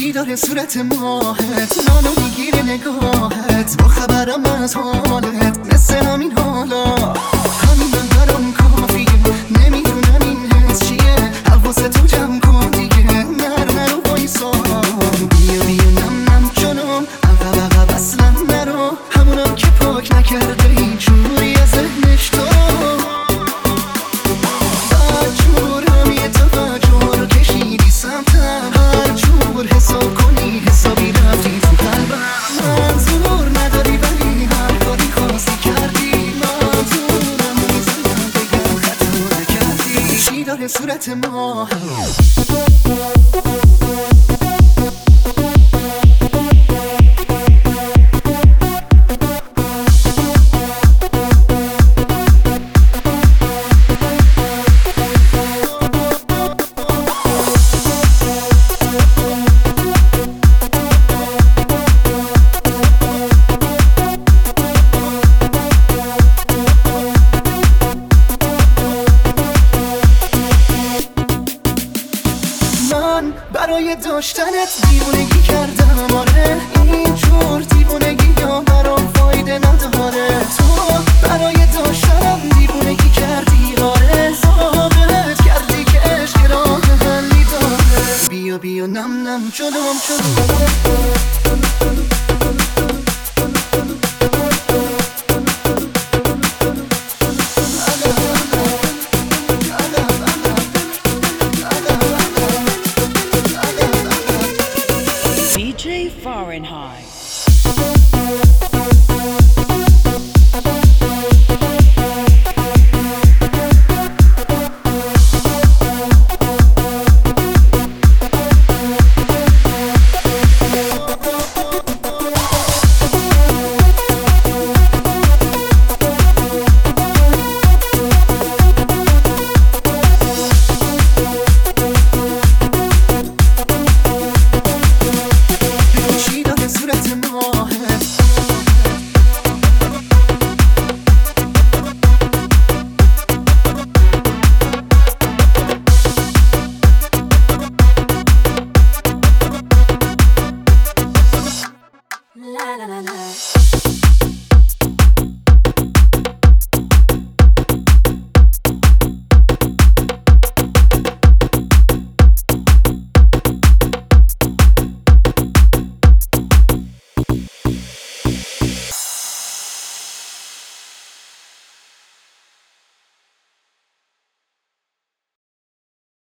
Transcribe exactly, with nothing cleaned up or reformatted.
چی داره صورت ماهت منو میگیره نگاهت با خبرم از حالت مثل همین حالا همین من برام کافیه نمیدونم این حس چیه حواست تو جمع کن دیگه نر نرو بایسا بیا بیا نم نم جنم عقب عقب اصلا نرو همونم که پاک نکرده این جوری از ذهنش تو بدجور همیه توجه رو کشیدی سمتم هر جور حساب کنی حسابی رفتی تو قلبم منظور نداری ولی هر کاری خواستی کردی منظورم میزنم بگم خطا نکردی چی داره صورت ما برای داشتنت دیوونگی کردم آره اینجور دیوونگی یا برام فایده نداره تو برای داشتنم دیوونگی کردی آره ثابت کردی که عشق راه حلی داره بیا بیا نم نم جلوم جلوم D J Fahrenheit.